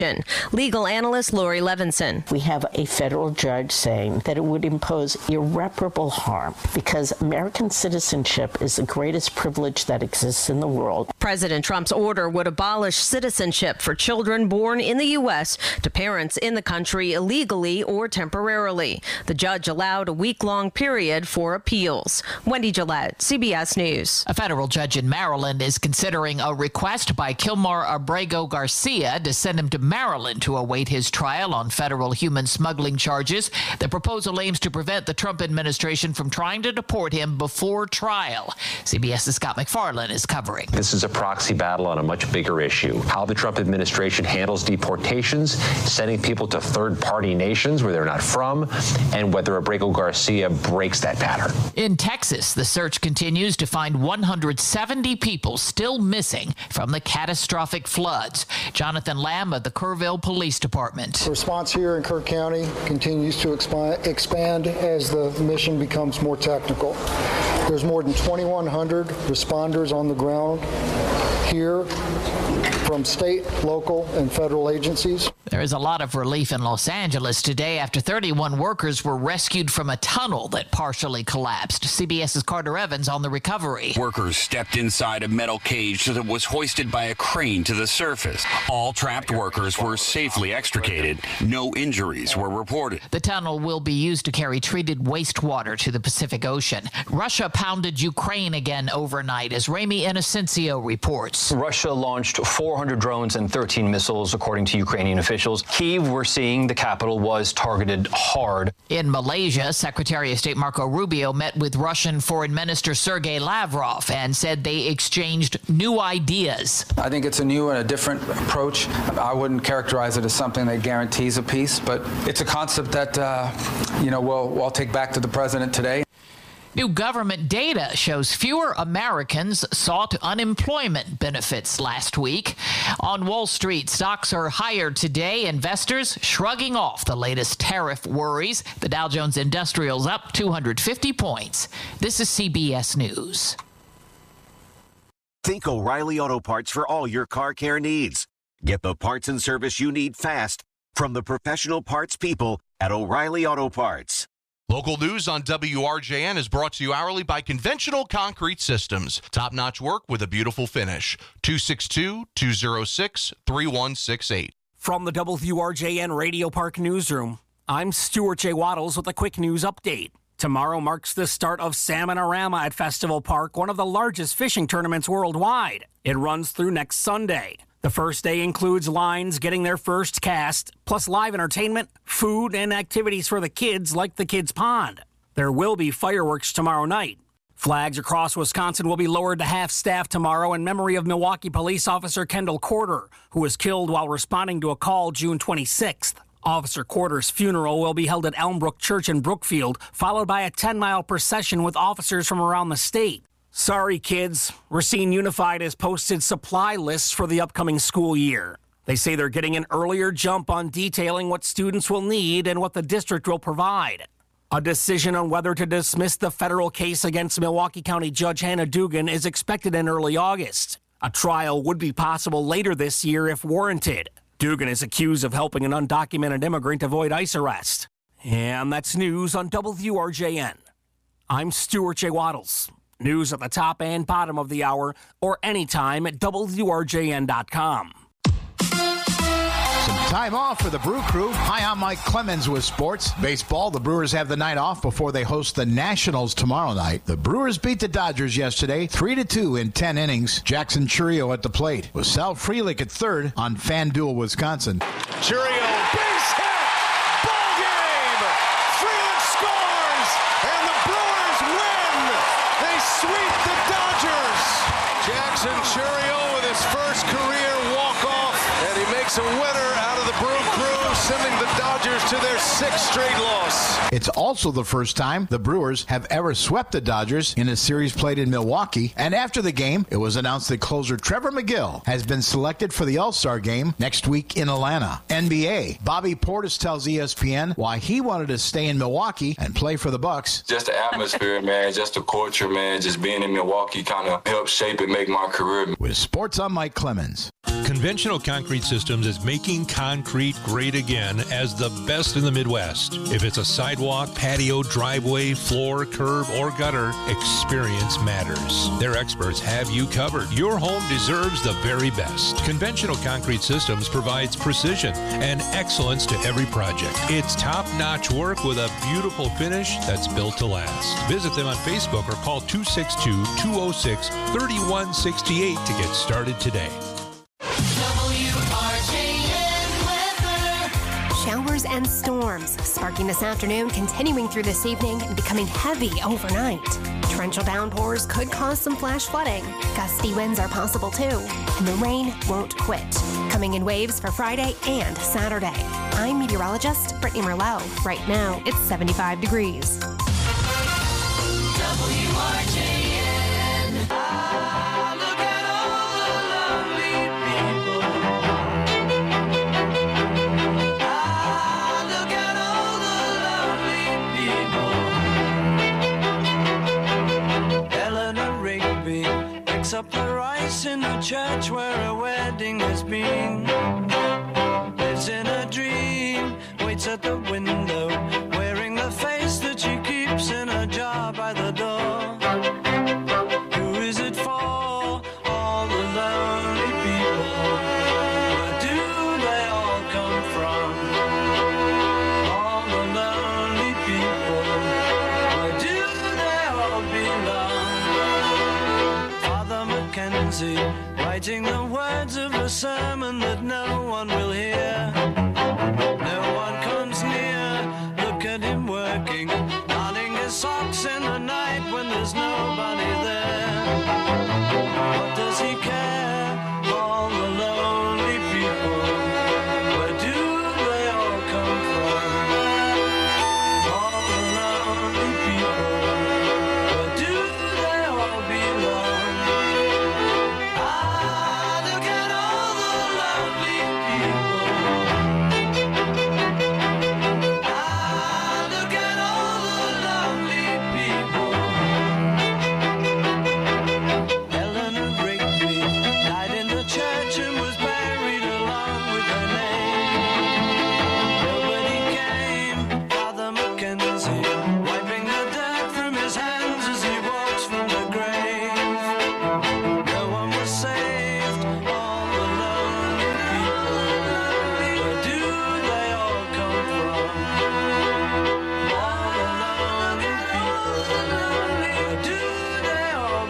Legal analyst Lori Levinson. We have a federal judge saying that it would impose irreparable harm because American citizenship is the greatest privilege that exists in the world. President Trump's order would abolish citizenship for children born in the U.S. to parents in the country illegally or temporarily. The judge allowed a week-long period for appeals. Wendy Gillette, CBS News. A federal judge in Maryland is considering a request by Kilmar Abrego Garcia to send him to Maryland to await his trial on federal human smuggling charges. The proposal aims to prevent the Trump administration from trying to deport him before trial. CBS's Scott McFarland is covering. This is a proxy battle on a much bigger issue. How the Trump administration handles deportations, sending people to third-party nations where they're not from, and whether Abrego Garcia breaks that pattern. In Texas, the search continues to find 170 people still missing from the catastrophic floods. Jonathan Lamb of the Kerrville Police Department. The response here in Kirk County continues to expand as the mission becomes more technical. There's more than 2,100 responders on the ground here from state, local, and federal agencies. There is a lot of relief in Los Angeles today after 31 workers were rescued from a tunnel that partially collapsed. CBS's Carter Evans on the recovery. Workers stepped inside a metal cage that was hoisted by a crane to the surface. All trapped workers were safely extricated. No injuries were reported. The tunnel will be used to carry treated wastewater to the Pacific Ocean. Russia pounded Ukraine again overnight, as Ramy Inocencio reports. Russia launched 400 drones and 13 missiles, according to Ukrainian officials. Kyiv, we're seeing the capital, was targeted hard. In Malaysia, Secretary of State Marco Rubio met with Russian Foreign Minister Sergei Lavrov and said they exchanged new ideas. I think it's a new and a different approach. I wouldn't characterize it as something that guarantees a peace, but it's a concept that, we'll take back to the president today. New government data shows fewer Americans sought unemployment benefits last week. On Wall Street, stocks are higher today. Investors shrugging off the latest tariff worries. The Dow Jones Industrial's up 250 points. This is CBS News. Think O'Reilly Auto Parts for all your car care needs. Get the parts and service you need fast from the professional parts people at O'Reilly Auto Parts. Local news on WRJN is brought to you hourly by Conventional Concrete Systems. Top-notch work with a beautiful finish. 262-206-3168. From the WRJN Radio Park Newsroom, I'm Stuart J. Waddles with a quick news update. Tomorrow marks the start of Salmon-A-Rama at Festival Park, one of the largest fishing tournaments worldwide. It runs through next Sunday. The first day includes lines getting their first cast, plus live entertainment, food, and activities for the kids like the Kids Pond. There will be fireworks tomorrow night. Flags across Wisconsin will be lowered to half-staff tomorrow in memory of Milwaukee police officer Kendall Corder, who was killed while responding to a call June 26th. Officer Corder's funeral will be held at Elmbrook Church in Brookfield, followed by a 10-mile procession with officers from around the state. Sorry, kids. Racine Unified has posted supply lists for the upcoming school year. They say they're getting an earlier jump on detailing what students will need and what the district will provide. A decision on whether to dismiss the federal case against Milwaukee County Judge Hannah Dugan is expected in early August. A trial would be possible later this year if warranted. Dugan is accused of helping an undocumented immigrant avoid ICE arrest. And that's news on WRJN. I'm Stuart J. Waddles. News at the top and bottom of the hour or anytime at WRJN.com. Some time off for the Brew Crew. Hi, I'm Mike Clemens with sports. Baseball, the Brewers have the night off before they host the Nationals tomorrow night. The Brewers beat the Dodgers yesterday 3-2 in 10 innings. Jackson Churio at the plate with Sal Frelick at third on FanDuel, Wisconsin. Churio, base hit! Ball game! Frelick scores! And the Brewers win! They sweep the Dodgers! Jackson Churio with his first career walk-off, and he makes a winner out of the Brew Crew sending the Dodgers to their 6th straight loss. It's also the first time the Brewers have ever swept the Dodgers in a series played in Milwaukee. And after the game, it was announced that closer Trevor McGill has been selected for the All-Star game next week in Atlanta. NBA, Bobby Portis tells ESPN why he wanted to stay in Milwaukee and play for the Bucks. Just the atmosphere, man, just the culture, man, just being in Milwaukee kind of helped shape and make my career. With sports, I'm Mike Clemens. Conventional Concrete Systems is making concrete great again as the best in the Midwest. If it's a sidewalk, patio, driveway, floor, curb, or gutter, experience matters. Their experts have you covered. Your home deserves the very best. Conventional Concrete Systems provides precision and excellence to every project. It's top-notch work with a beautiful finish that's built to last. Visit them on Facebook or call 262-206-3168 to get started today. Showers and storms sparking this afternoon, continuing through this evening and becoming heavy overnight. Torrential downpours could cause some flash flooding. Gusty winds are possible too, and the rain won't quit. Coming in waves for Friday and Saturday. I'm meteorologist Brittany Merlot. Right now, it's 75 degrees. WRJN. Look at all the lovely people. Look at all the lovely people. Eleanor Rigby picks up the rice in the church where a wedding has been. Lives in a dream, waits at the window, wearing the face that she keeps in a jar by the door. Who is it for? All the lonely people. Where do they all come from? All the lonely people. Where do they all belong? Father Mackenzie, writing the words of a sermon that no one will hear. No one comes near. Look at him working, darning his socks in the night when there's nobody there. What does he care? All the lonely people. Where do they all come from? All the lonely people. Where do they all belong? Look at all the lonely people. Look at all the lovely people. Eleanor Rigby died in the church and was buried along with her name. Nobody came. Father Mackenzie wiping the dirt from his hands as he walks from the grave. No one was saved. All the lonely people. Where do they all come from? All the lonely people. Where do they all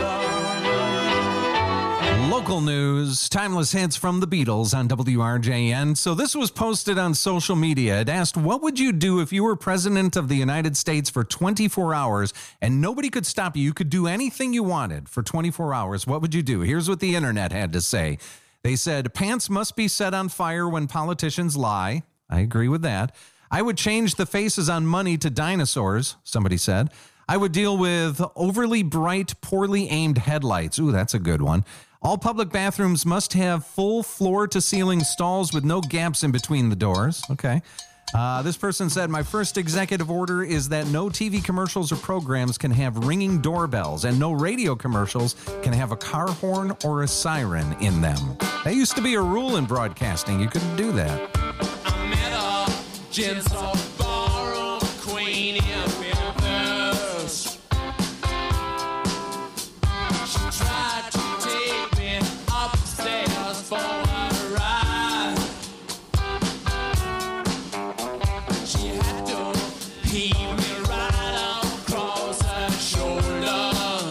belong? Local news, timeless hits from the Beatles on WRJN. So this was posted on social media. It asked, what would you do if you were president of the United States for 24 hours and nobody could stop you? You could do anything you wanted for 24 hours. What would you do? Here's what the internet had to say. They said, pants must be set on fire when politicians lie. I agree with that. I would change the faces on money to dinosaurs, somebody said. I would deal with overly bright, poorly aimed headlights. Ooh, that's a good one. All public bathrooms must have full floor-to-ceiling stalls with no gaps in between the doors. Okay. This person said, my first executive order is that no TV commercials or programs can have ringing doorbells, and no radio commercials can have a car horn or a siren in them. That used to be a rule in broadcasting. You couldn't do that. I met a gentle ballroom queen in Memphis. She tried to take me upstairs for a ride. She had to heave me right across her shoulder.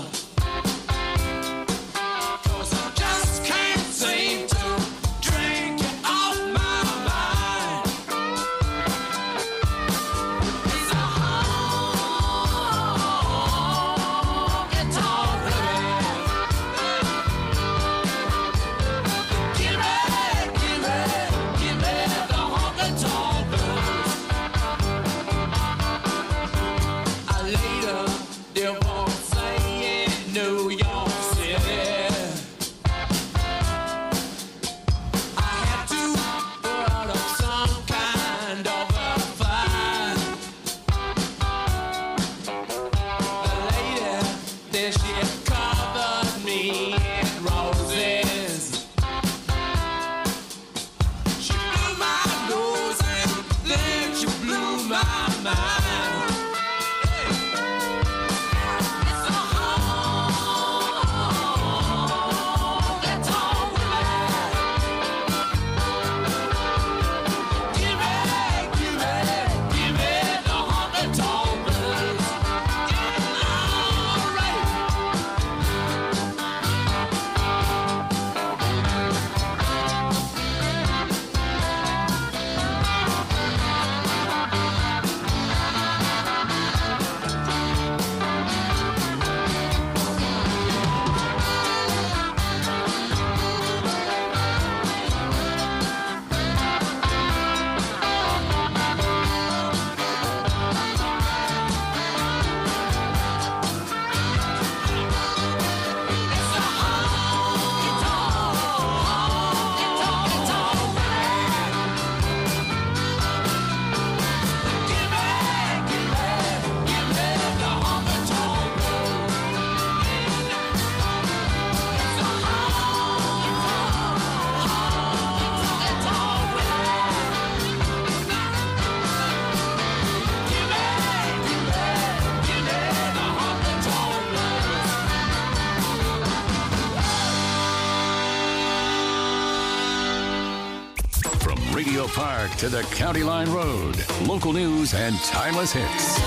'Cause I just can't seem to drink it off my mind. It's a honky-tonk rhythm. Give me the honky-tonk Radio Park to the County Line Road. Local news and timeless hits.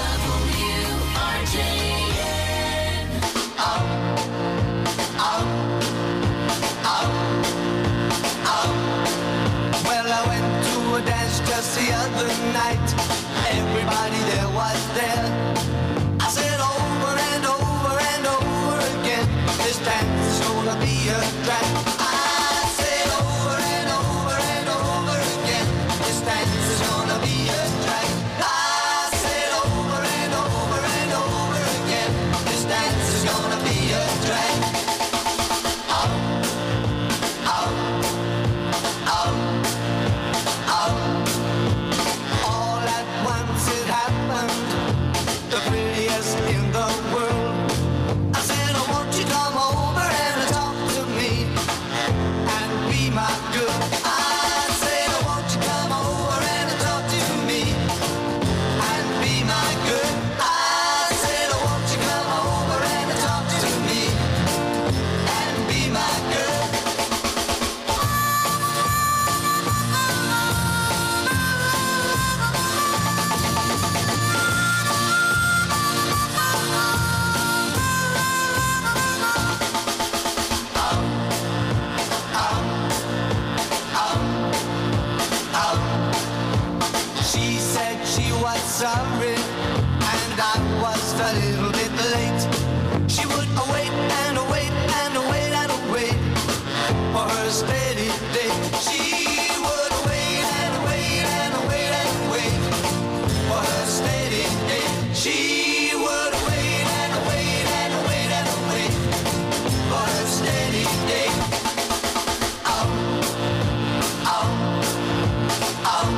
Well, I went to a dance just the other night. Everybody there was there. I said over and over and over again, this dance is gonna be a drag. I said over and over and over again, this dance is gonna be a drag. I said over and over and over again, this dance is gonna be a drag. Out, out, out, out. All at once it happened, the prettiest in the world. I said, oh, won't you come over and talk to me and be my girl? I said, oh, won't you come over and talk to me and be my girl? I said, oh, won't you come over and talk to me and be my girl? She said she was sorry, and I was a little bit late. She would await and await and await and await for her steady day. She would wait and wait and wait and wait for her steady day. She would wait and wait and wait and wait for her steady day. Out, out, out.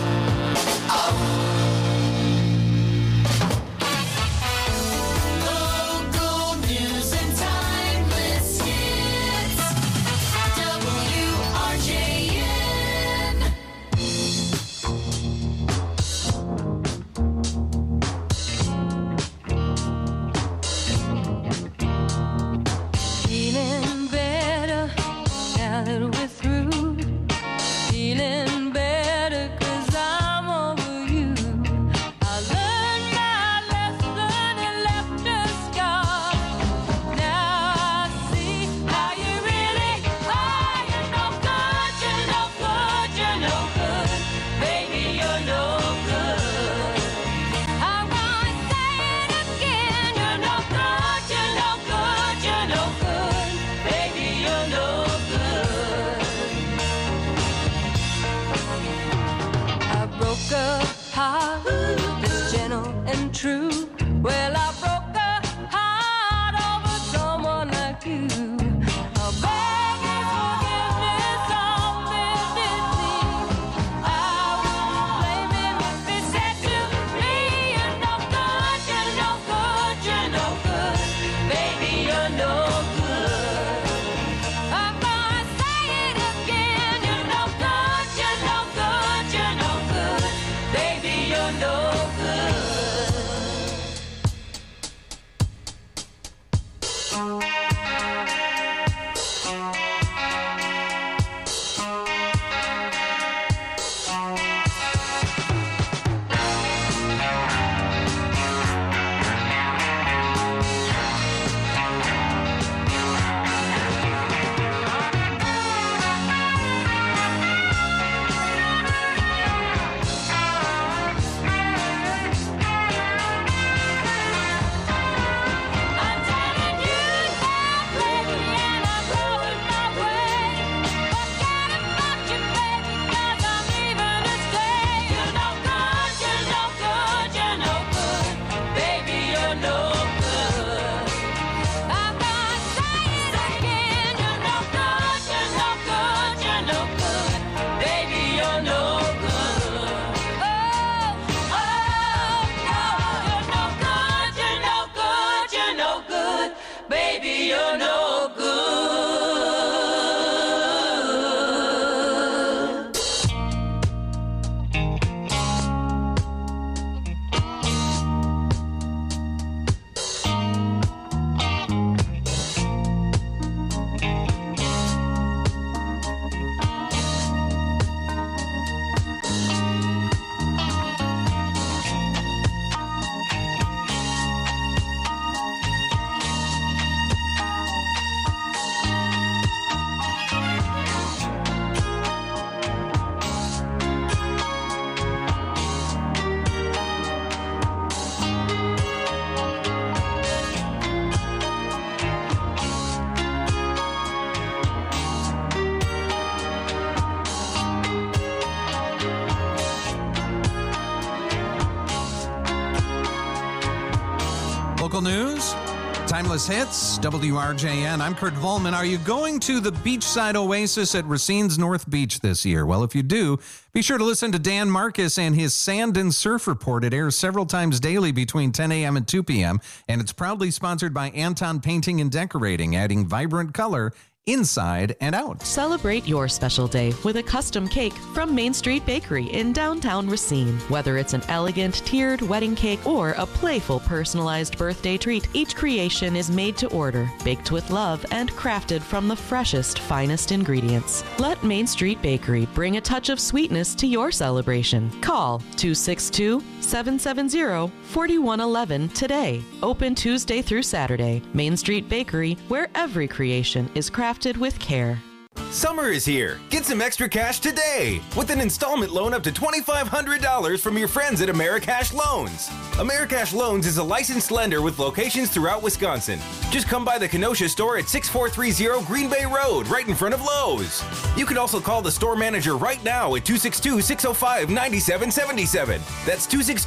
Local news and timeless hits. WRJN. Feeling better now that we're through. Feeling better 'cause I'm over you. I learned my lesson and left a scar. Now I see how you really are. You're no good, you're no good, you're no good. Baby, you're no good. I'm gonna say it again. You're no good, you're no good, you're no good. Baby, you're no good. I broke a heart that's gentle and true. Well, I broke a heart over someone like you. I'll beg his forgiveness on bended knee. I wouldn't blame him if he said to me, you're no good, you're no good, you're no good. Baby, you're no good. I'm gonna say it again. You're no good, you're no good, you're no good. Baby, you're no Local news, timeless hits, WRJN. I'm Kurt Volman. Are you going to the beachside oasis at Racine's North Beach this year? Well, if you do, be sure to listen to Dan Marcus and his Sand and Surf Report. It airs several times daily between 10 a.m. and 2 p.m., and it's proudly sponsored by Anton Painting and Decorating, adding vibrant color inside and out. Celebrate your special day with a custom cake from Main Street Bakery in downtown Racine. Whether it's an elegant tiered wedding cake or a playful personalized birthday treat, each creation is made to order, baked with love, and crafted from the freshest, finest ingredients. Let Main Street Bakery bring a touch of sweetness to your celebration. Call 262-770-4111 today. Open Tuesday through Saturday. Main Street Bakery, where every creation is crafted with care. Summer is here. Get some extra cash today with an installment loan up to $2,500 from your friends at Americash Loans. Americash Loans is a licensed lender with locations throughout Wisconsin. Just come by the Kenosha store at 6430 Green Bay Road, right in front of Lowe's. You can also call the store manager right now at 262-605-9777. That's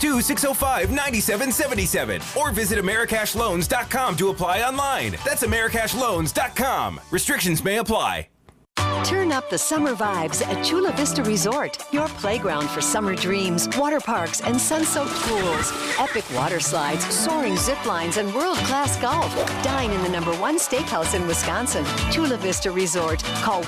262-605-9777. Or visit AmericashLoans.com to apply online. That's AmericashLoans.com. Restrictions may apply. Turn up the summer vibes at Chula Vista Resort, your playground for summer dreams, water parks, and sun-soaked pools, epic water slides, soaring zip lines, and world-class golf. Dine in the #1 steakhouse in Wisconsin, Chula Vista Resort. Call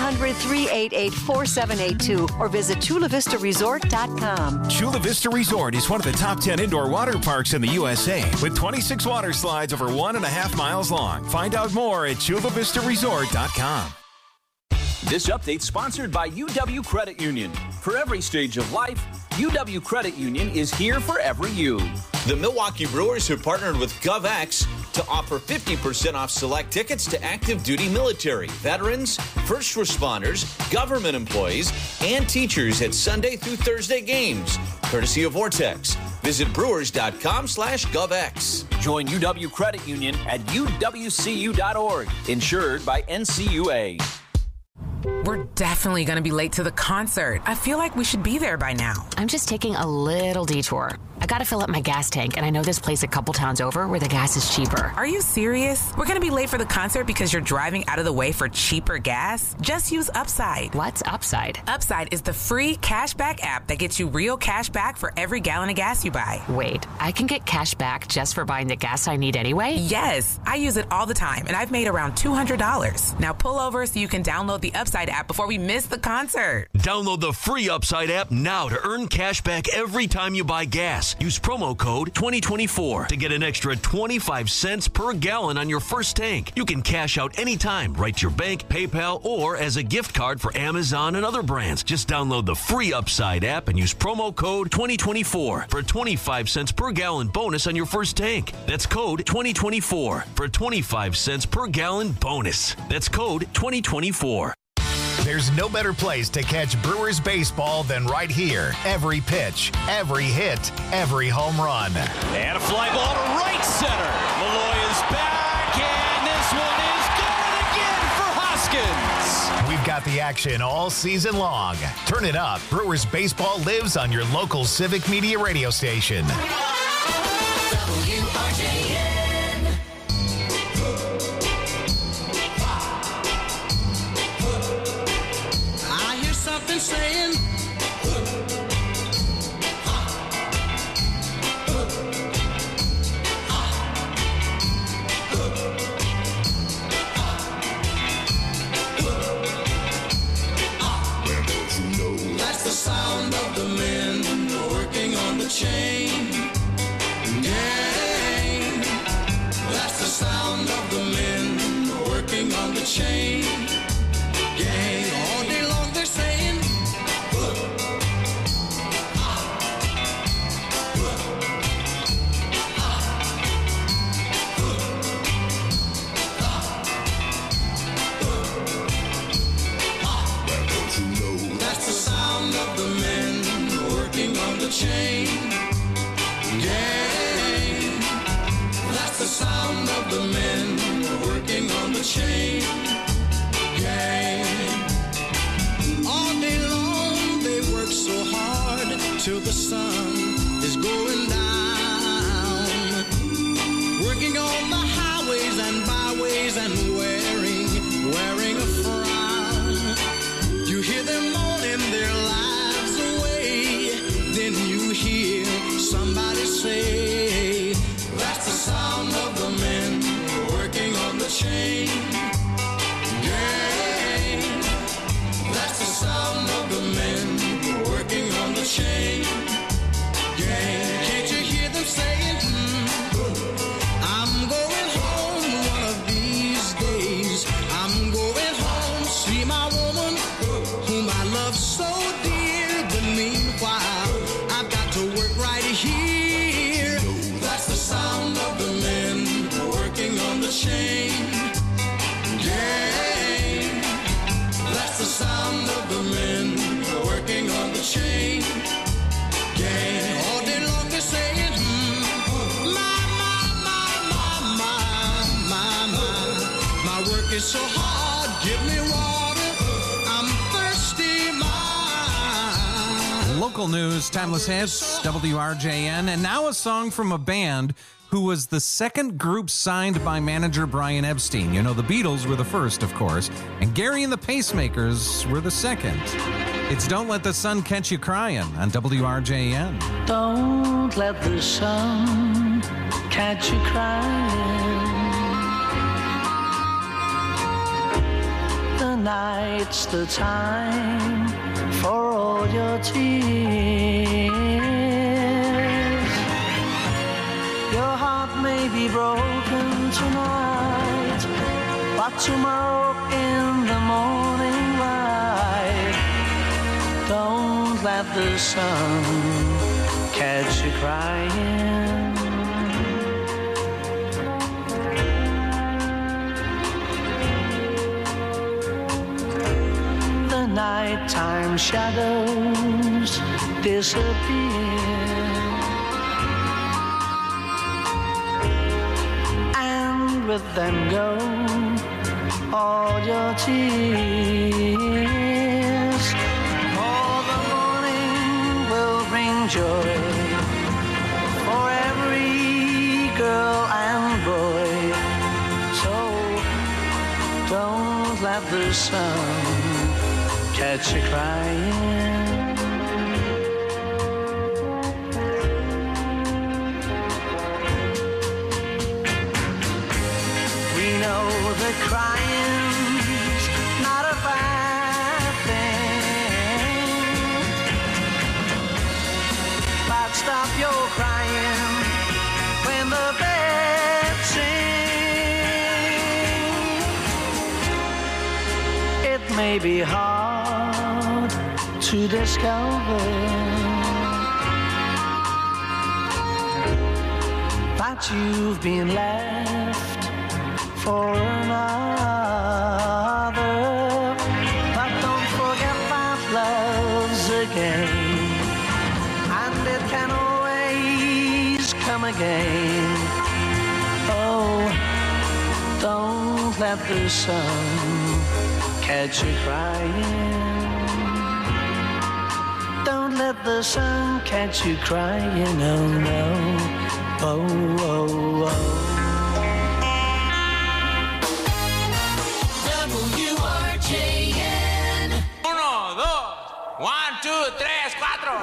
1-800-388-4782 or visit chulavistaresort.com. Chula Vista Resort is one of the top 10 indoor water parks in the USA with 26 water slides over 1.5 miles long. Find out more at chulavistaresort.com. This update sponsored by UW Credit Union. For every stage of life, UW Credit Union is here for every you. The Milwaukee Brewers have partnered with GovX to offer 50% off select tickets to active duty military, veterans, first responders, government employees, and teachers at Sunday through Thursday games, courtesy of Vortex. Visit brewers.com/GovX. Join UW Credit Union at uwcu.org, insured by NCUA. We're definitely going to be late to the concert. I feel like we should be there by now. I'm just taking a little detour. I gotta fill up my gas tank, and I know this place a couple towns over where the gas is cheaper. Are you serious? We're gonna be late for the concert because you're driving out of the way for cheaper gas? Just use Upside. What's Upside? Upside is the free cashback app that gets you real cash back for every gallon of gas you buy. Wait, I can get cash back just for buying the gas I need anyway? Yes, I use it all the time, and I've made around $200. Now pull over so you can download the Upside app before we miss the concert. Download the free Upside app now to earn cash back every time you buy gas. Use promo code 2024 to get an extra 25 cents per gallon on your first tank. You can cash out anytime, right to your bank, PayPal, or as a gift card for Amazon and other brands. Just download the free Upside app and use promo code 2024 for a 25 cents per gallon bonus on your first tank. That's code 2024 for a 25 cents per gallon bonus. That's code 2024. There's no better place to catch Brewers baseball than right here. Every pitch, every hit, every home run. And a fly ball to right center. Malloy is back, and this one is good again for Hoskins. We've got the action all season long. Turn it up. Brewers baseball lives on your local Civic Media radio station. WRJN. Something saying that's the sound of the men working on the chain gang. That's the sound of the men working on the chain gang. All day long they're saying chain gang. That's the sound of the men working on the chain gang. All day long they work so hard till the sun is going down. Work and wearing a frown. You hear them moaning their lives away. Then you hear somebody say, that's the sound of the men working on the chain gang. That's the sound of the men working on the chain gang. Can't you hear them saying, I'm going home one of these days. I'm going home, see my woman whom I love so dear. But meanwhile, I've got to work right here. That's the sound of the men working on the chain gang. That's the sound of the men working on the chain gang. All day long they're saying, my work is so hard, give me water, I'm thirsty, Local news, timeless hits, WRJN, and now a song from a band who was the second group signed by manager Brian Epstein. You know, the Beatles were the first, of course, and Gary and the Pacemakers were the second. It's Don't Let the Sun Catch You Crying on WRJN. Don't let the sun catch you crying. The night's the time for all your tears. Your heart may be broken tonight, but tomorrow in the morning light, don't let the sun catch you crying. The nighttime shadows disappear, and with them go all your tears. For the morning will bring joy for every girl and boy. So don't let the sun catch you crying. We know that crying's not a bad thing, but stop your crying when the birds sing. It may be hard to discover that you've been left for another, but don't forget that love's a game, and it can always come again. Oh, don't let the sun catch you crying. Don't let the sun catch you crying, oh no, oh, oh, oh. WRJN. 1, 2, 1, 2, 3, 4.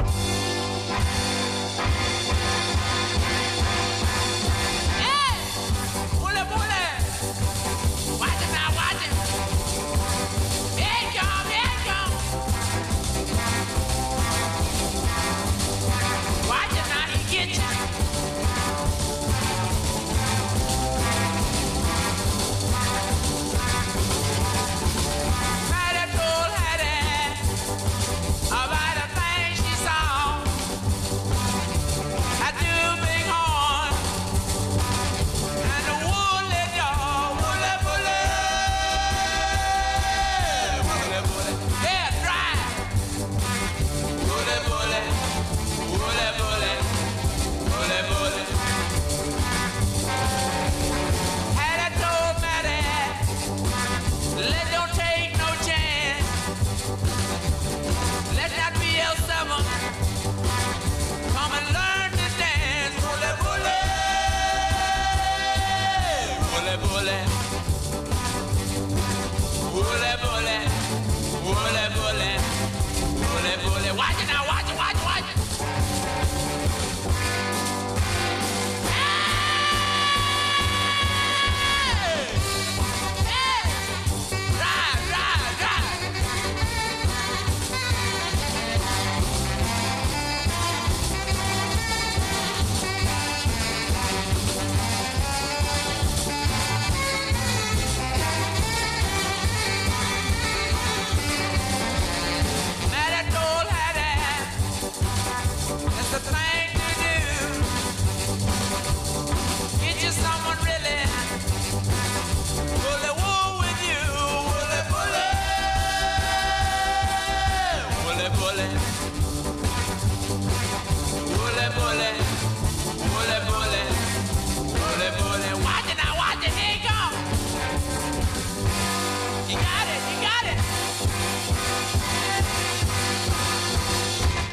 About the things she saw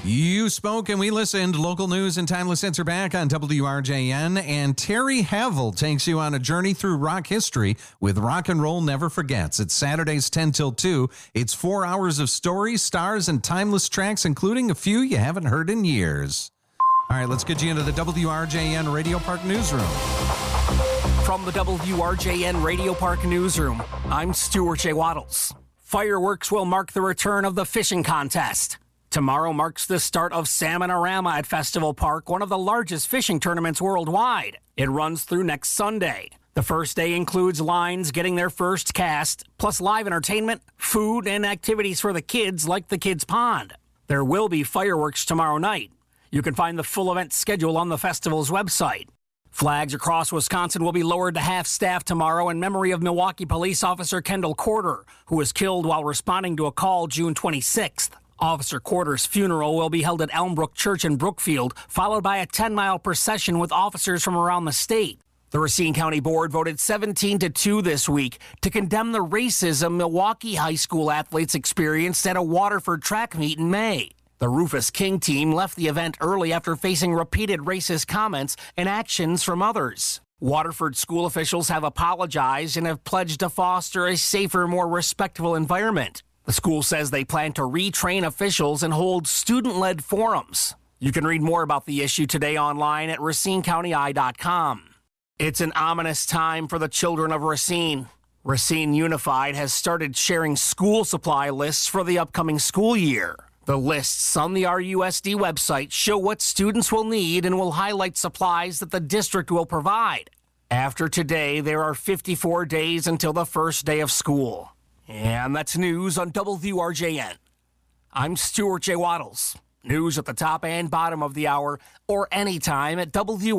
You spoke and we listened. Local news and timeless hits are back on WRJN. And Terry Havel takes you on a journey through rock history with Rock and Roll Never Forgets. It's Saturdays 10 till 2. It's 4 hours of stories, stars, and timeless tracks, including a few you haven't heard in years. All right, let's get you into the WRJN Radio Park Newsroom. From the WRJN Radio Park Newsroom, I'm Stuart J. Waddles. Fireworks will mark the return of the fishing contest. Tomorrow marks the start of Salmon-A-Rama at Festival Park, one of the largest fishing tournaments worldwide. It runs through next Sunday. The first day includes lines getting their first cast, plus live entertainment, food, and activities for the kids like the Kids Pond. There will be fireworks tomorrow night. You can find the full event schedule on the festival's website. Flags across Wisconsin will be lowered to half-staff tomorrow in memory of Milwaukee police officer Kendall Corder, who was killed while responding to a call June 26th. Officer Corder's funeral will be held at Elmbrook Church in Brookfield, followed by a 10-mile procession with officers from around the state. The Racine County Board voted 17-2 this week to condemn the racism Milwaukee high school athletes experienced at a Waterford track meet in May. The Rufus King team left the event early after facing repeated racist comments and actions from others. Waterford school officials have apologized and have pledged to foster a safer, more respectful environment. The school says they plan to retrain officials and hold student-led forums. You can read more about the issue today online at RacineCountyEye.com. It's an ominous time for the children of Racine. Racine Unified has started sharing school supply lists for the upcoming school year. The lists on the RUSD website show what students will need and will highlight supplies that the district will provide. After today, there are 54 days until the first day of school. And that's news on WRJN. I'm Stuart J. Waddles. News at the top and bottom of the hour or anytime at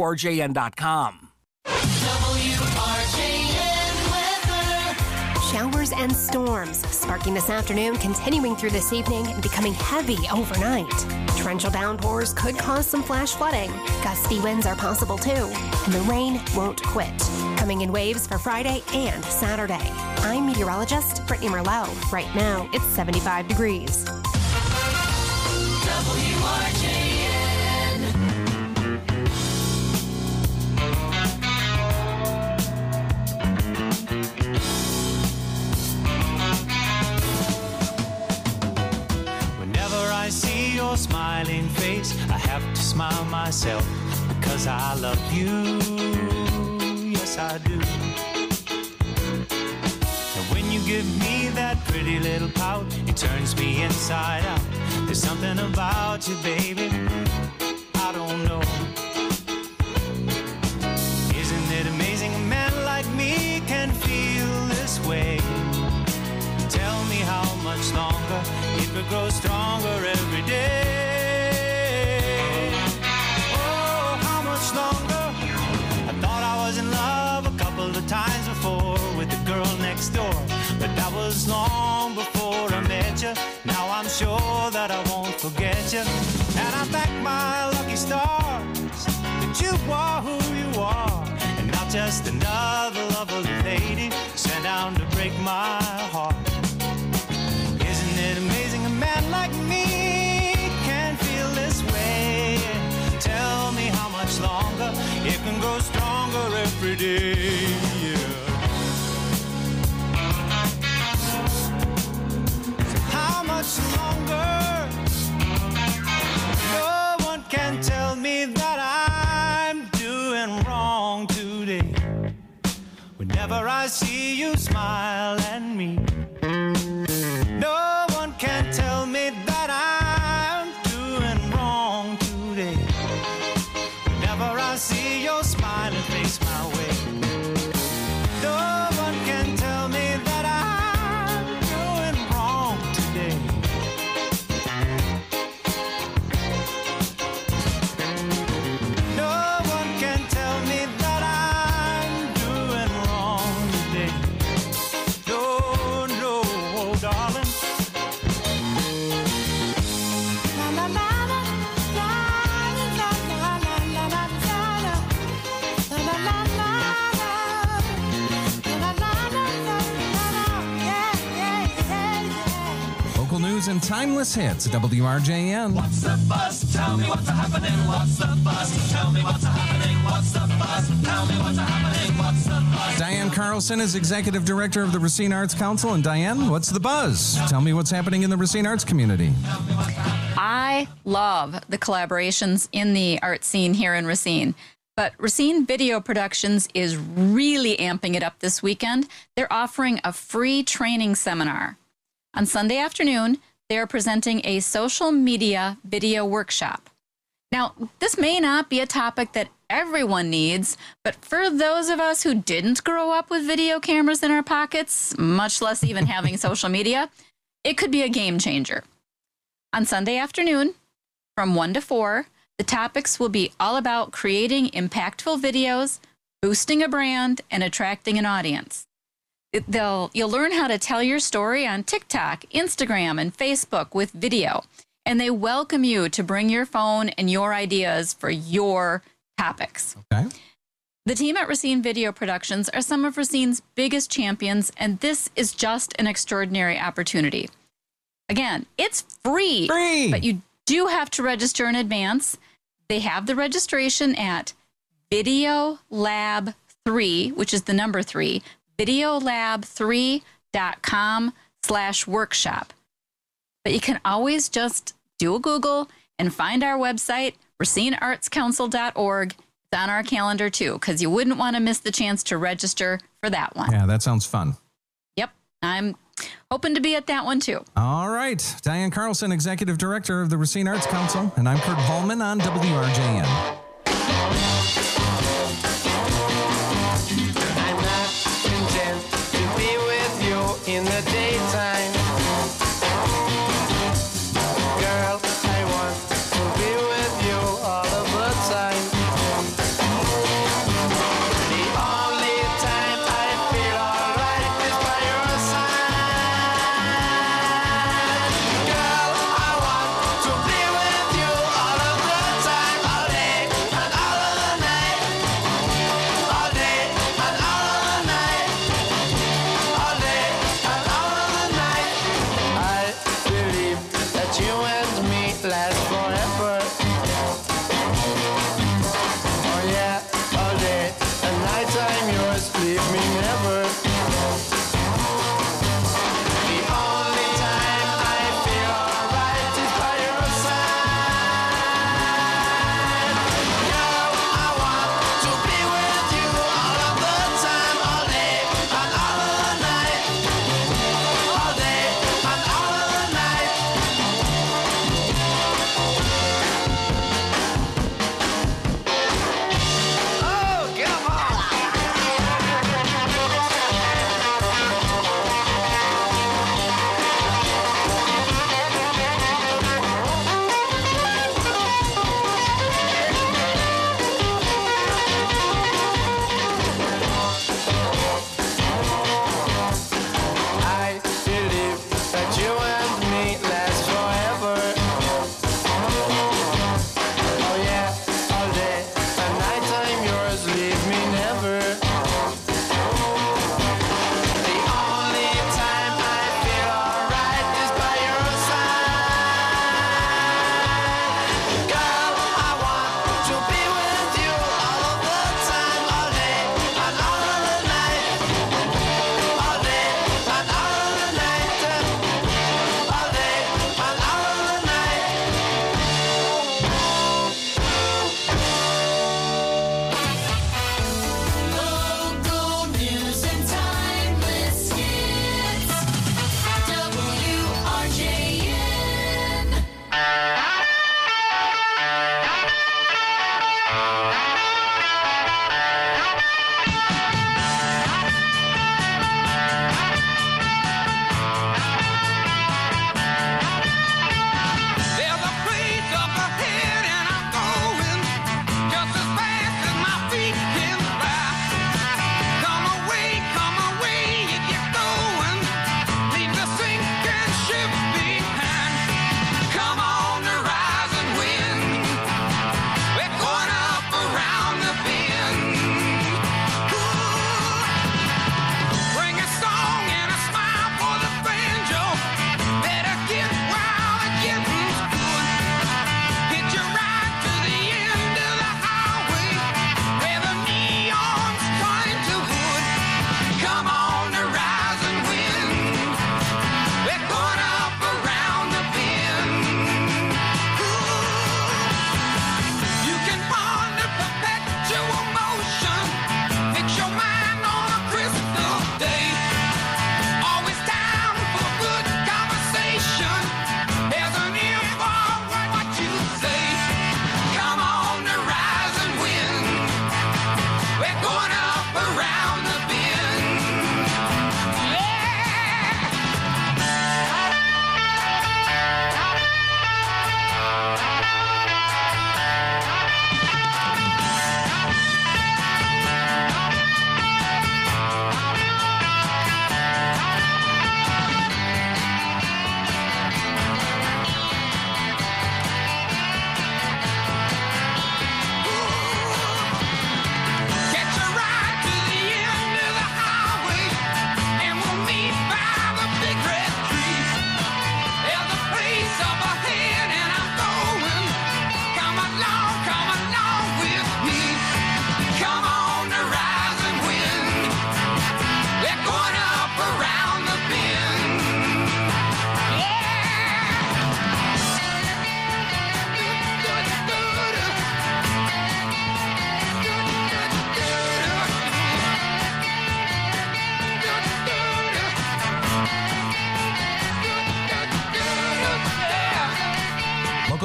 WRJN.com. Showers and storms sparking this afternoon, continuing through this evening and becoming heavy overnight. Torrential downpours could cause some flash flooding. Gusty winds are possible too. And the rain won't quit. Coming in waves for Friday and Saturday. I'm meteorologist Brittany Merlot. Right now, it's 75 degrees. WRJN. I see your smiling face, I have to smile myself because I love you, yes I do. And when you give me that pretty little pout, it turns me inside out. There's something about you, baby, I don't know. Isn't it amazing a man like me can feel this way? Tell me how much longer it could grow stronger every day. Oh, how much longer? I thought I was in love a couple of times before with the girl next door, but that was long before I met you. Now I'm sure that I won't forget you, and I thank my lucky stars that you are who you are, and not just another lovely lady sent down to break my heart. Isn't it amazing a man like me can feel this way? Tell me how much longer it can grow stronger every day. How much longer? No one can tell me that I'm doing wrong today. Whenever I see you smile at me, no one can tell me that I'm doing wrong today. Whenever I see your smiling face my way, no one can tell me that I'm doing wrong today. No one can tell me that I'm doing wrong today. No, news and timeless hits at WRJN. What's the buzz? Tell me what's happening. What's the buzz? Tell me what's happening. What's the buzz? Tell me what's happening. What's the buzz? Diane Carlson is Executive Director of the Racine Arts Council. And Diane, what's the buzz? Tell me what's happening in the Racine Arts community. I love the collaborations in the art scene here in Racine. But Racine Video Productions is really amping it up this weekend. They're offering a free training seminar. On Sunday afternoon, they're presenting a social media video workshop. Now, this may not be a topic that everyone needs, but for those of us who didn't grow up with video cameras in our pockets, much less even having social media, it could be a game changer. On Sunday afternoon, from 1 to 4, the topics will be all about creating impactful videos, boosting a brand, and attracting an audience. You'll learn how to tell your story on TikTok, Instagram, and Facebook with video. And they welcome you to bring your phone and your ideas for your topics. Okay. The team at Racine Video Productions are some of Racine's biggest champions, and this is just an extraordinary opportunity. Again, it's free. But you do have to register in advance. They have the registration at Videolab3, which is the number 3, videolab3.com/workshop. But you can always just do a Google and find our website, racineartscouncil.org. It's on our calendar, too, because you wouldn't want to miss the chance to register for that one. Yeah, that sounds fun. Yep, I'm hoping to be at that one, too. All right. Diane Carlson, Executive Director of the Racine Arts Council, and I'm Kurt Volman on WRJN. I'm not content to be with you in the daytime. Girl, I want to be with you all of the time. The only time I feel alright is by your side. Girl, I want to be with you all of the time, all day and all of the night. All day and all of the night. All day and all of the night.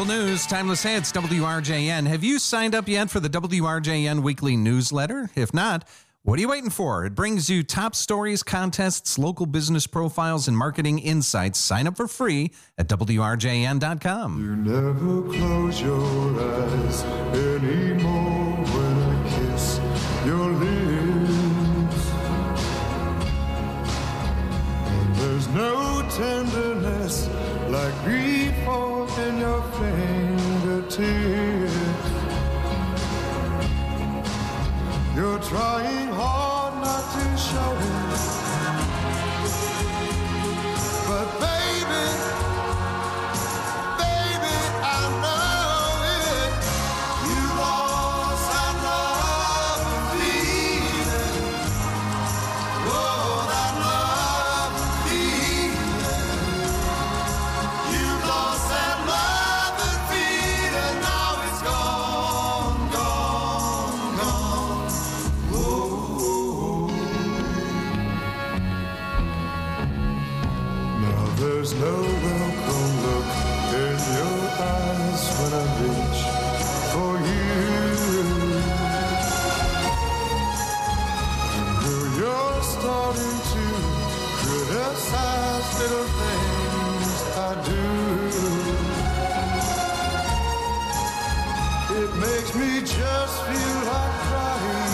news, timeless hits, WRJN. Have you signed up yet for the WRJN weekly newsletter? If not, what are you waiting for? It brings you top stories, contests, local business profiles, and marketing insights. Sign up for free at WRJN.com. You never close your eyes anymore when I kiss your lips. And there's no tenderness like before in your fingertips. You're trying hard not to show it, but baby, I know it. You lost that love and feeling. Oh, that love and feeling. You lost that love and feeling. Now it's gone, gone, gone. Now there's no welcome look in your eyes when I reach for you. And though you're starting to criticize little things I do, it makes me just feel like crying.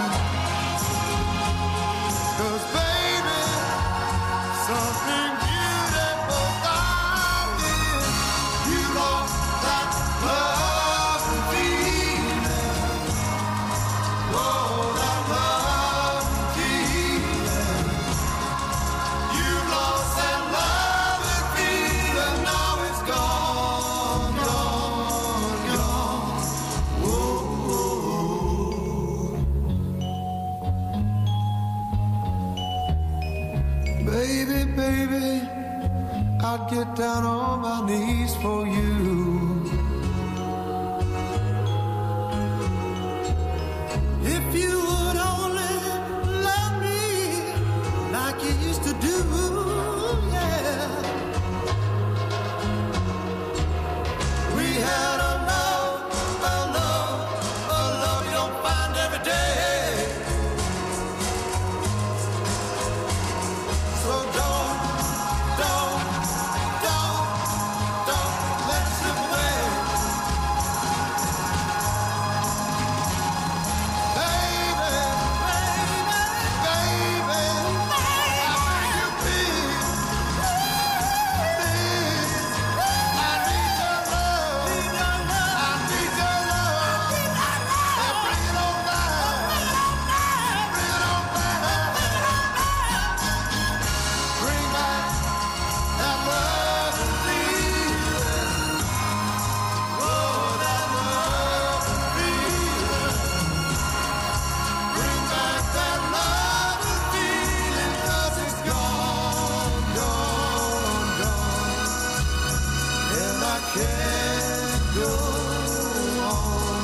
'Cause baby, something beautiful about it. You lost that love and feeling. Oh, that love and feeling. You lost that love and feeling. Now it's gone, gone, gone. Baby, baby, I'd get down on my knees for you. If you would only love me like you used to do, yeah. We had a love you don't find every day. So don't let it slip away. Baby, I beg you please, I need your love. And bring it on back. Bring it on back. Bring back that love and feeling. Oh, that love and feeling. Bring back that love and feeling, 'cause it's gone, gone, gone. And I can't go on.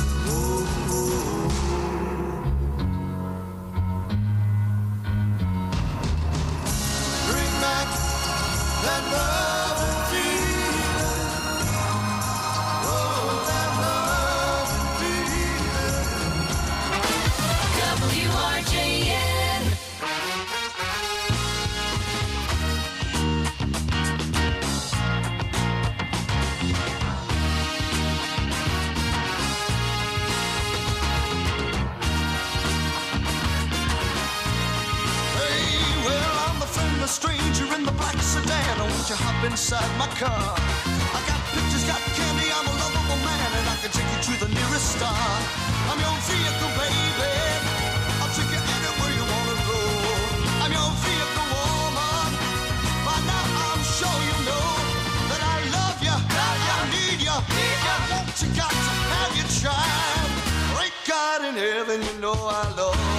Bring back that love and feeling. Oh, that love and feeling. WRJN. Hey, well, I'm a friendless stranger in the black sedan. Won't you hop inside my car? I got pictures, got candy, I'm a lovable man, and I can take you to the nearest star. I'm your vehicle, baby. I'll take you anywhere you wanna go. I'm your vehicle, woman. By now I'm sure you know that I love you, I need you, I want you, got to have you tried. Great God in heaven, you know I love you.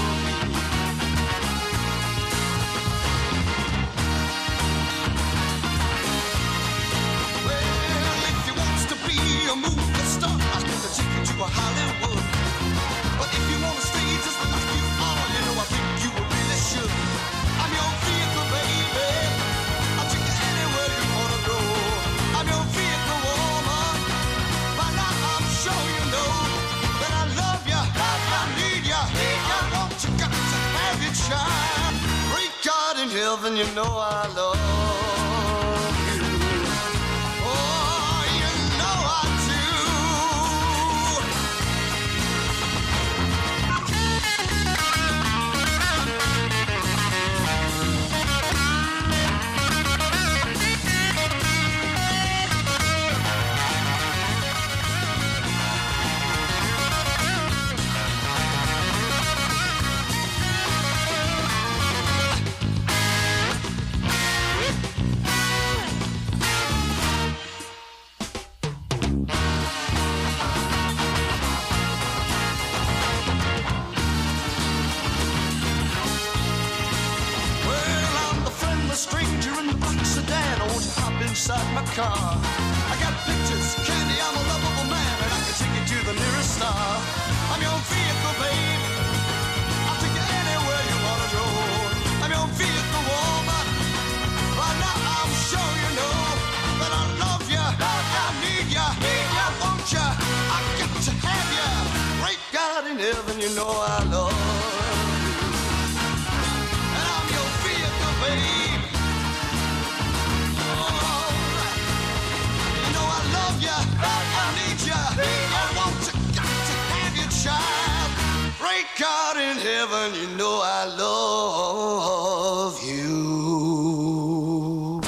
Well, if you wants to be a movie star, I can take you to a Hollywood. But if you wanna stay just like you are, you know I think you really should. I'm your vehicle, baby. I'll take you anywhere you wanna go. I'm your vehicle, woman. heaven, you know I love you. Oh, you know I do. Stranger in the black sedan, won't you hop inside my car? I got pictures, candy, I'm a lovable man, and I can take you to the nearest star. I'm your vehicle, babe. I'll take you anywhere you wanna go. I'm your vehicle, woman. By now I'm sure you know that I love you, I need you, I want you, I got to have you. Great God in heaven, you know I love you. And I'm your vehicle, babe. God in heaven, you know I love you.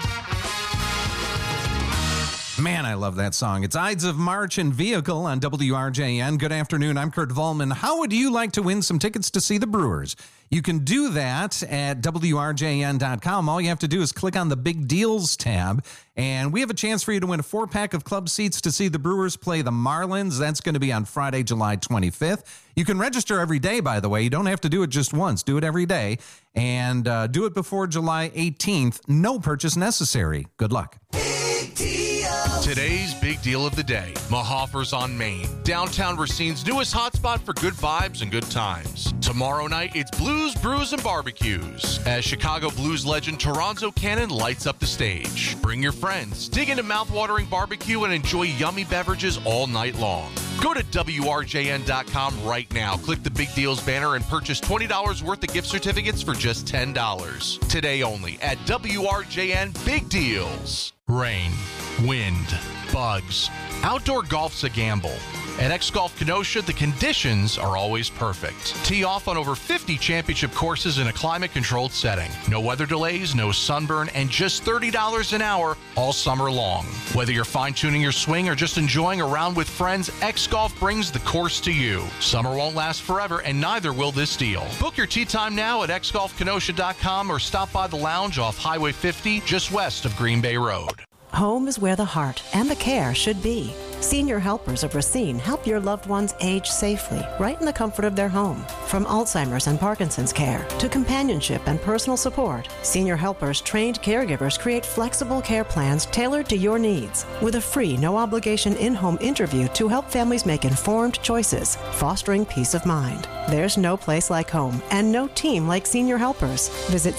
Man, I love that song. It's Ides of March and Vehicle on WRJN. Good afternoon. I'm Kurt Volman. How would you like to win some tickets to see the Brewers? You can do that at WRJN.com. All you have to do is click on the Big Deals tab, and we have a chance for you to win a 4-pack of club seats to see the Brewers play the Marlins. That's going to be on Friday, July 25th. You can register every day, by the way. You don't have to do it just once. Do it every day, and do it before July 18th. No purchase necessary. Good luck. Today's big deal of the day, Mahoffer's on Main, downtown Racine's newest hotspot for good vibes and good times. Tomorrow night, it's blues, brews, and barbecues as Chicago blues legend Toronzo Cannon lights up the stage. Bring your friends, dig into mouthwatering barbecue, and enjoy yummy beverages all night long. Go to WRJN.com right now, click the Big Deals banner, and purchase $20 worth of gift certificates for just $10. Today only at WRJN Big Deals. Rain, wind, bugs. Outdoor golf's a gamble. At X-Golf Kenosha, the conditions are always perfect. Tee off on over 50 championship courses in a climate-controlled setting. No weather delays, no sunburn, and just $30 an hour all summer long. Whether you're fine-tuning your swing or just enjoying a round with friends, X-Golf brings the course to you. Summer won't last forever, and neither will this deal. Book your tee time now at xgolfkenosha.com or stop by the lounge off Highway 50 just west of Green Bay Road. Home is where the heart and the care should be. Senior Helpers of Racine help your loved ones age safely, right in the comfort of their home. From Alzheimer's and Parkinson's care to companionship and personal support, Senior Helpers trained caregivers create flexible care plans tailored to your needs, with a free, no-obligation in-home interview to help families make informed choices, fostering peace of mind. There's no place like home and no team like Senior Helpers. Visit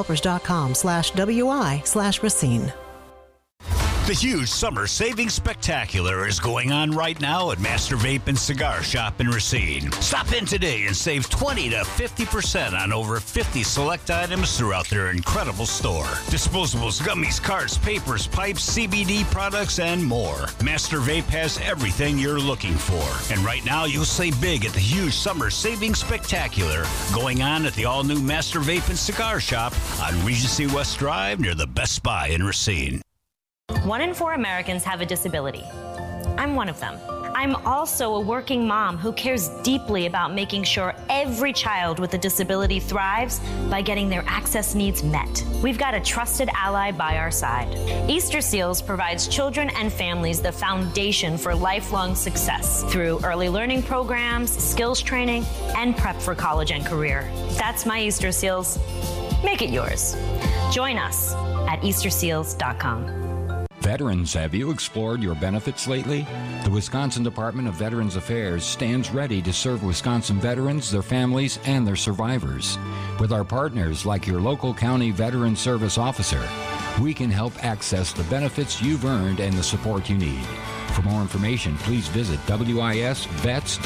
seniorhelpers.com/WI/Racine. The huge summer savings spectacular is going on right now at Master Vape and Cigar Shop in Racine. Stop in today and save 20 to 50% on over 50 select items throughout their incredible store. Disposables, gummies, carts, papers, pipes, CBD products, and more. Master Vape has everything you're looking for. And right now, you'll save big at the huge summer savings spectacular going on at the all-new Master Vape and Cigar Shop on Regency West Drive near the Best Buy in Racine. 1 in 4 Americans have a disability. I'm one of them. I'm also a working mom who cares deeply about making sure every child with a disability thrives by getting their access needs met. We've got a trusted ally by our side. Easter Seals provides children and families the foundation for lifelong success through early learning programs, skills training, and prep for college and career. That's my Easter Seals. Make it yours. Join us at easterseals.com. Veterans, have you explored your benefits lately? The Wisconsin Department of Veterans Affairs stands ready to serve Wisconsin veterans, their families, and their survivors. With our partners like your local county veteran service officer, we can help access the benefits you've earned and the support you need. For more information, please visit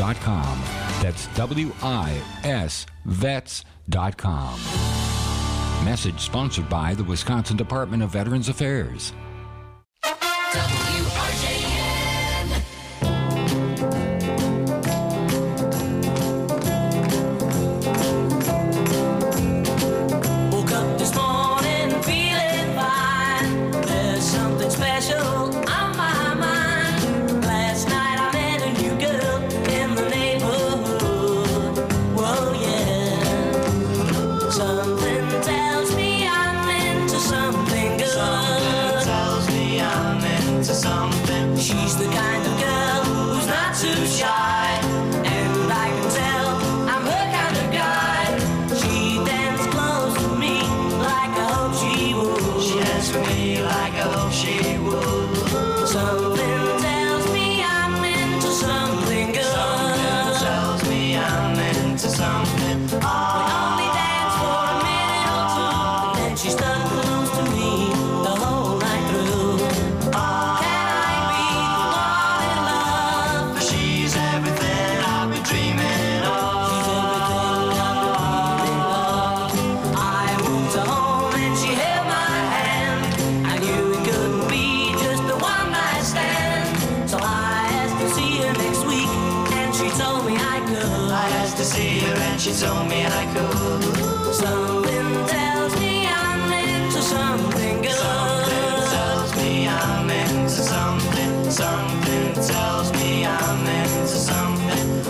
WISVets.com. That's WISVets.com. Message sponsored by the Wisconsin Department of Veterans Affairs. Woke up this morning feeling fine. There's something special on my mind. Last night I met a new girl in the neighborhood. Whoa, yeah. Something tells me I'm into something good. Something tells me I'm into something. She's the kind of girl who's not too shy, and I can tell I'm her kind of guy. She danced close to me like I hope she would. She danced with me like I hope she would. Something tells me I'm into something good. Something tells me I'm into something. We only danced for a minute or two, and then she stuck close to me the whole night through. Can I be the one in love? For she's everything I've been dreaming of. She's everything I've been dreaming of. I walked her home and she held my hand. I knew it couldn't be just a one night stand. So I asked to see her next week, and she told me I could. I asked to see her and she told me I could. Something tells me I'm into something good. Something tells me I'm into something. Something tells me I'm into something.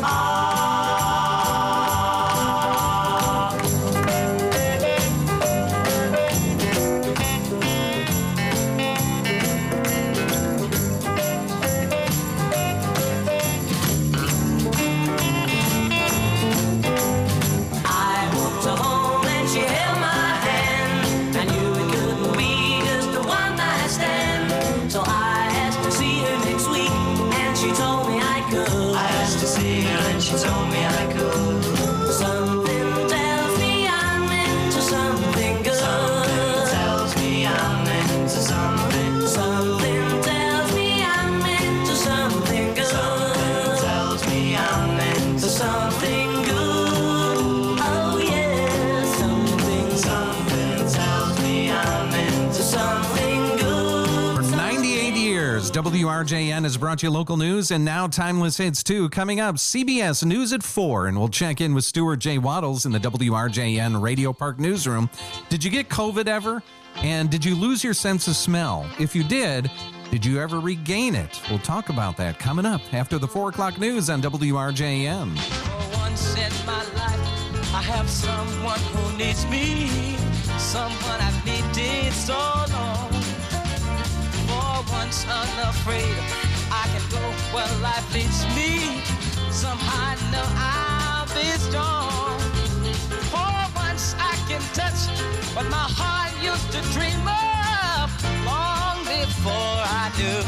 I walked her home and she held my hand. I knew it couldn't be just a one night stand. So I asked to see her next week, and she told me I could. I asked to see her and she told me I could. Something tells me I'm into something good. Something tells me I'm into something. Something tells me I'm into something good. Something tells me I'm into something good. Oh yeah, something tells me I'm into something good. For 98 years, WRJN has brought you local news and now timeless hits too. Coming up, CBS News at 4, and we'll check in with Stuart J. Waddles in the WRJN Radio Park newsroom. Did you get COVID ever? And did you lose your sense of smell? If you did you ever regain it? We'll talk about that coming up after the 4 o'clock news on WRJN. For once in my life, I have someone who needs me, someone I've needed so long. For once unafraid, I can go where life leads me. Somehow I know I'll be strong. For once I can touch what my heart used to dream of long before I knew.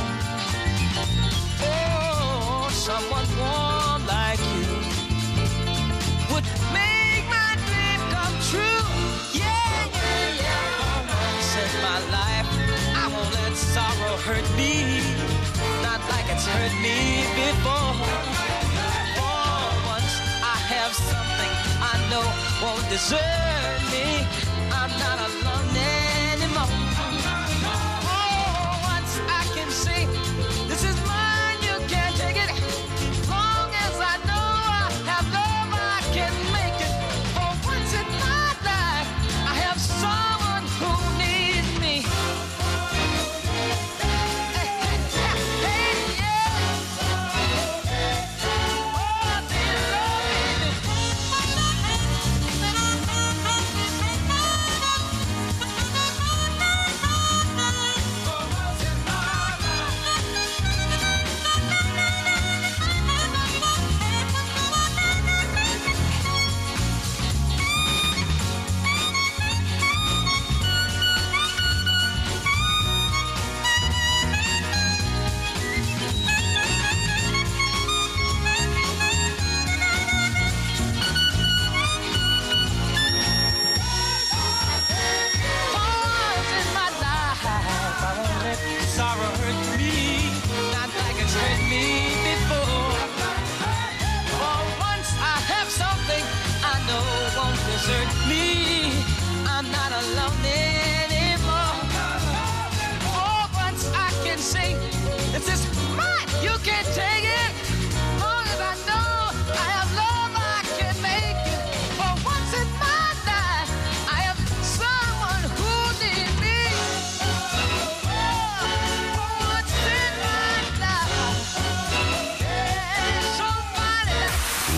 Oh, someone warm like you would make my dream come true. Yeah, yeah, yeah. For once in my life, I won't let sorrow hurt me, not like it's hurt me before. For once I have something I know won't desert me. I'm not alone anymore. For once I can say, this is mine, you can't take it. Long as I know I have love, I can make it. For once in my life, I have someone who needs me. Hey, yeah. Oh, dear Lord.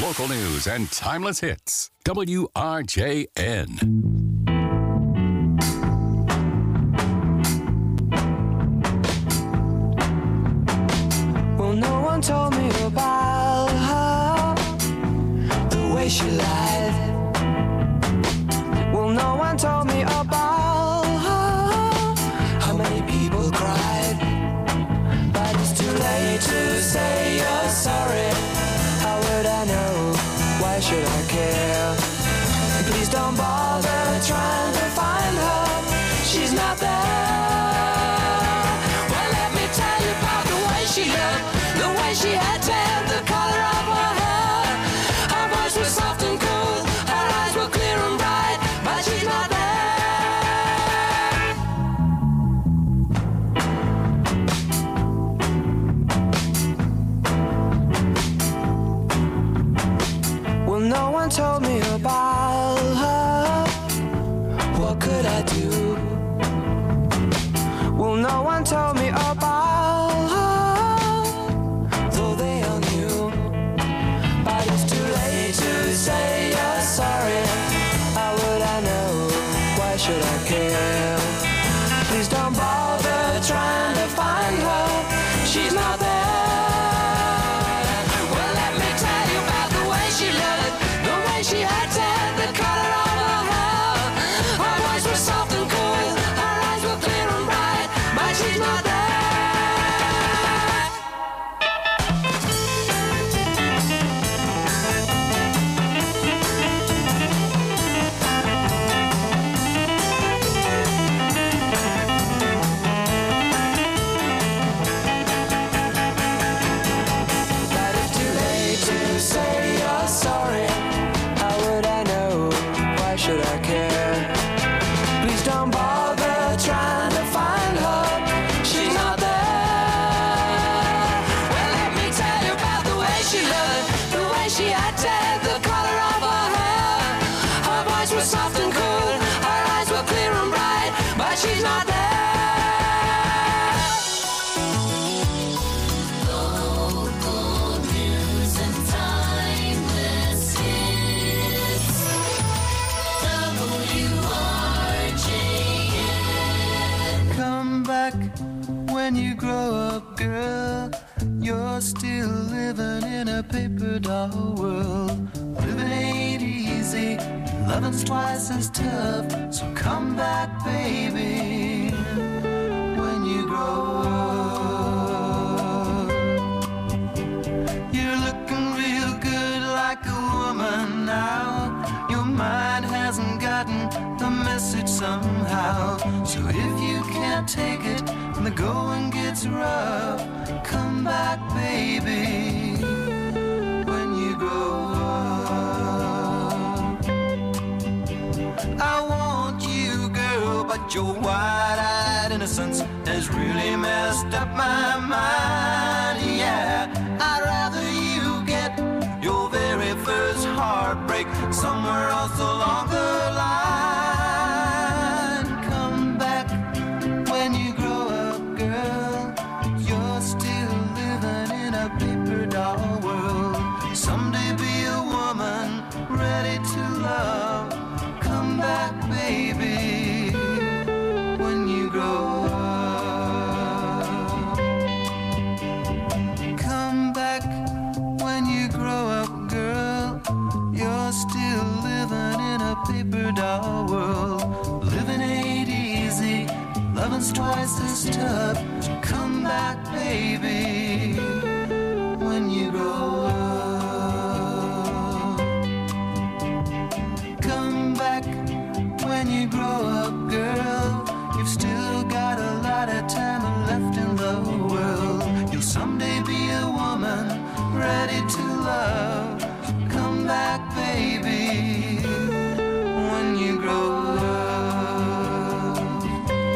Local news and timeless hits. WRJN. Well, no one told me about her, the way she lied. Well, no one told me about her, how many people cried. But it's too late to say you're sorry. How would I know? Why should I care? Please don't bother trying to find her. She's not there. Well, let me tell you about the way she looked, the way she had tan, the color of her hair. Her voice was soft and cool, her eyes were clear and bright, but she's not there. Well, no one told me about her. What could I do? Well, no one told me about her, though they all knew. But it's too late to say you're sorry. How would I know? Why should I care? Please don't bother trying to find her. She's not there. Well, let me tell you about the way she looked, the way she had tan, the color of her hair. Her voice was soft and cool, her eyes were clear and bright, but she's not there. But it's too late to say you're sorry. How would I know? Why should I care? Please don't bother trying to find her. She's not there. Well, let me tell you about the way she looked, the way she had tan, the color of her hair. Her voice was soft and cool, her eyes were clear and bright, but she's not there. Local news and timeless hits. WRJN. Come back when you grow up, girl. You're still living in a paper doll world. Living ain't easy, loving's twice as tough. So come back, baby, when you grow up. You're looking real good like a woman now. Your mind hasn't gotten the message somehow. So if you can't take it when the going gets rough, come back, baby, when you grow up. I want you, girl, but your wide-eyed innocence has really messed up my mind. Yeah, I'd rather you get your very first heartbreak somewhere else along the line. Come back when you grow up, girl. You're still living in a paper doll world. Someday be a woman ready to love. Come back, baby, when you grow up. Come back when you grow up, girl. You're still living in a paper doll world. Living ain't easy, loving's twice as tough. So come back, baby, when you grow up. Come back when you grow up, girl. You've still got a lot of time left in the world. You'll someday be a woman ready to love. So come back, baby, when you grow up.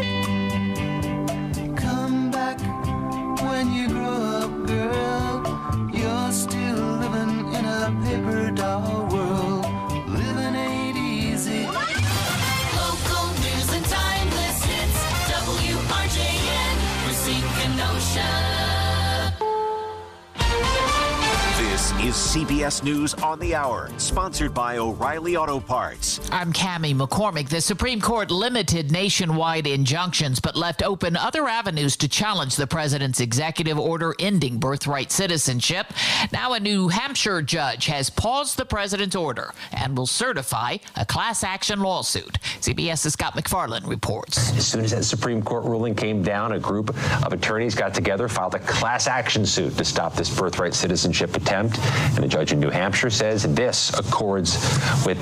Come back when you grow up, girl. You're still living in a paper doll world. Living ain't easy. Local news and timeless hits. WRJN, Racine, Kenosha. This This is CBS News on the Hour, sponsored by O'Reilly Auto Parts. I'm Cammie McCormick. The Supreme Court limited nationwide injunctions, but left open other avenues to challenge the president's executive order ending birthright citizenship. Now a New Hampshire judge has paused the president's order and will certify a class action lawsuit. CBS's Scott McFarland reports. As soon as that Supreme Court ruling came down, a group of attorneys got together, filed a class action suit to stop this birthright citizenship attempt. And the judge in New Hampshire says this accords with